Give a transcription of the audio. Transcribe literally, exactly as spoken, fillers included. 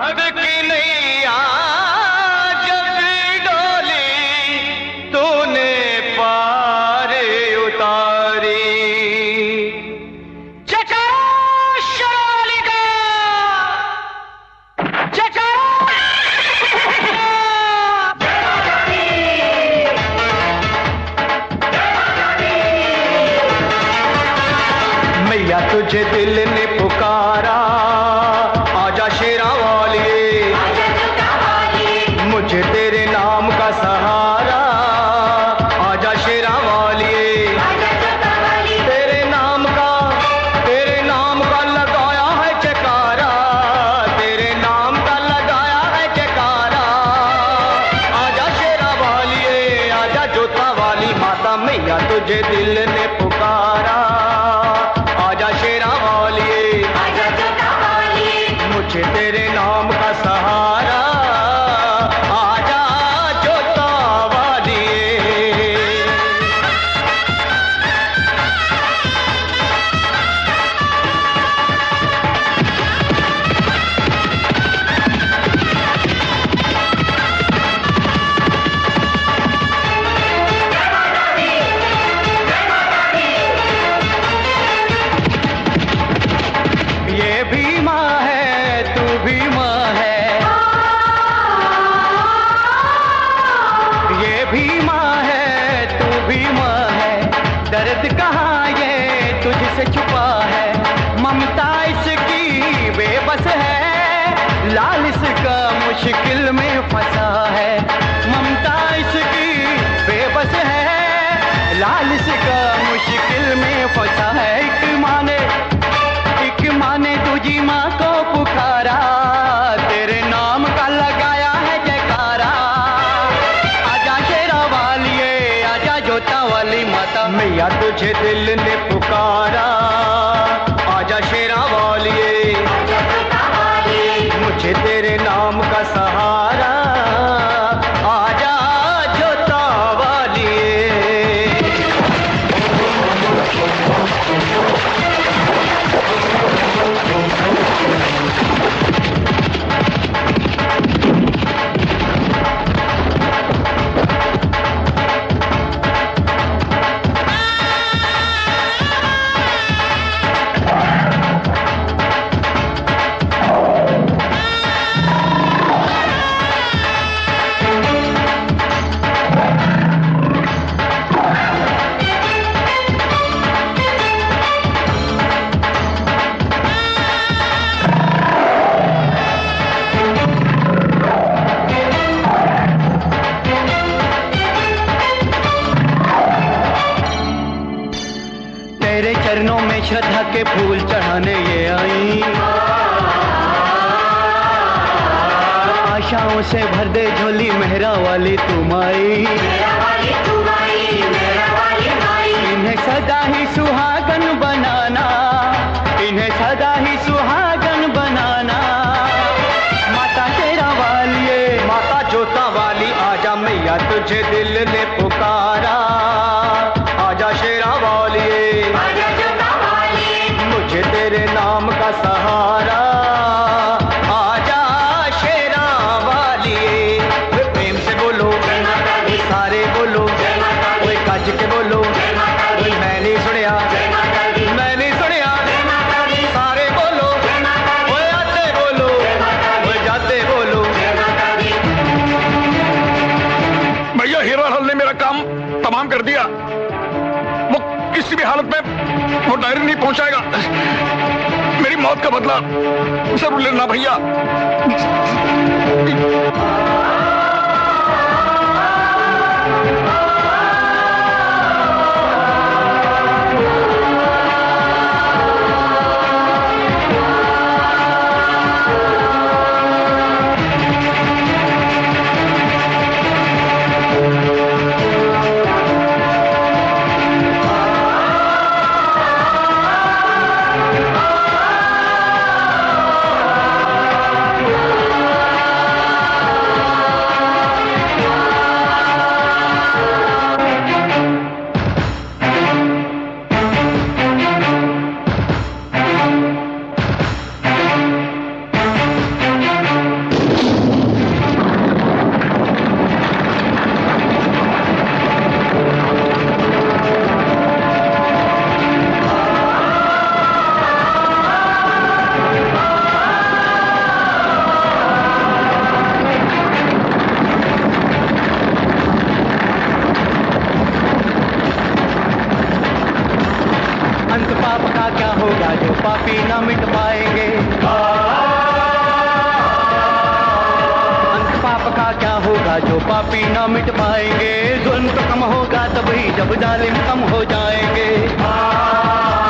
भक्त की नैया जब डोली तूने पार उतारी। चचा शालिका, चचा मैया तुझे दिल ने पुकारा, आजा शेरा वाली, मुझे तेरे नाम का सहारा, आजा शेरा वाली, तेरे नाम का तेरे नाम का लगाया है जयकारा, तेरे नाम का लगाया है जयकारा, आजा शेरा वाली, आजा जोता वाली माता, मैया तुझे दिल ने पुकारा, आजा शेरा वाली, आजा जोता वाली, मुझे तेरे नाम का सहारा, आजा जोता वाली। ये भी माँ है, तू भी माँ है, ये भी माँ है, तू भी माँ है, दर्द कहाँ ये तुझसे छुपा है, ममता इसकी बेबस है, लाल इसका मुश्किल में फंसा है, ममता इसकी बेबस है, लाल इसका मुश्किल में फंसा है। एक माँ ने एक माँ ने तुझी माँ को पुकारा, तेरे नाम का लगाया है जयकारा, आजा शेरा वाली, आजा जोता वाली माता, मैया तुझे दिल ने पुकारा, आजा शेरा वाली, आजा जोता वाली, मुझे तेरे नाम का सहारा, आजा जोता वाली। तेरे चरणों में श्रद्धा के फूल चढ़ाने ये आई, आशाओं से भर दे झोली मेहरा वाली तुम आई, इन्हें सदा ही सुहागन बनाना, इन्हें सदा ही सुहागन बनाना, माता शेरा वाली, माता जोता वाली, आजा मैया तुझे दिल ने पुकारा, आजा शेरा वाली, आजा जोता वाली, मुझे तेरे नाम का सहारा, आजा शेरा वाली। प्रेम से बोलो सारे बोलो, कोई गज के बोलो, कोई मैं नहीं सुनिया, मैं नहीं सुनिया, सारे बोलो, कोई आते बोलो, कोई जाते बोलो। भैया हीरा लाल ने मेरा काम तमाम कर दिया, वो किसी भी हालत में वो डायरी नहीं पहुंचाएगा, मेरी मौत का बदला जरूर लेना भैया। पापी ना मिट पाएंगे। अंत पाप का क्या होगा जो पापी ना मिट पाएंगे। जुल्म तो कम होगा तभी जब जालिम कम हो जाएंगे।